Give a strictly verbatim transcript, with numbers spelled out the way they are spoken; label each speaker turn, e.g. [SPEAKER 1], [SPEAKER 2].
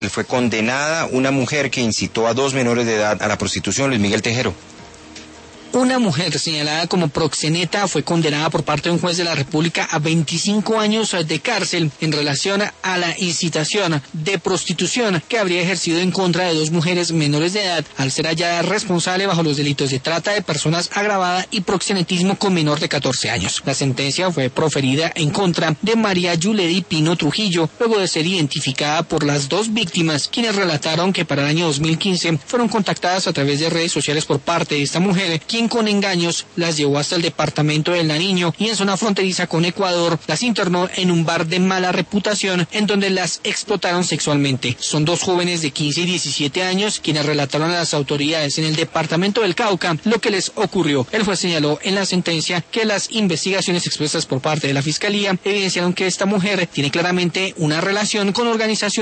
[SPEAKER 1] Fue condenada una mujer que incitó a dos menores de edad a la prostitución, Luis Miguel Tejero.
[SPEAKER 2] Una mujer señalada como proxeneta fue condenada por parte de un juez de la República a veinticinco años de cárcel en relación a la incitación de prostitución que habría ejercido en contra de dos mujeres menores de edad al ser hallada responsable bajo los delitos de trata de personas agravada y proxenetismo con menor de catorce años. La sentencia fue proferida en contra de María Yuledi Pino Trujillo, luego de ser identificada por las dos víctimas, quienes relataron que para el año dos mil quince fueron contactadas a través de redes sociales por parte de esta mujer, quien con engaños las llevó hasta el departamento del Nariño y en zona fronteriza con Ecuador las internó en un bar de mala reputación en donde las explotaron sexualmente. Son dos jóvenes de quince y diecisiete años quienes relataron a las autoridades en el departamento del Cauca lo que les ocurrió. El juez señaló en la sentencia que las investigaciones expresas por parte de la Fiscalía evidenciaron que esta mujer tiene claramente una relación con organizaciones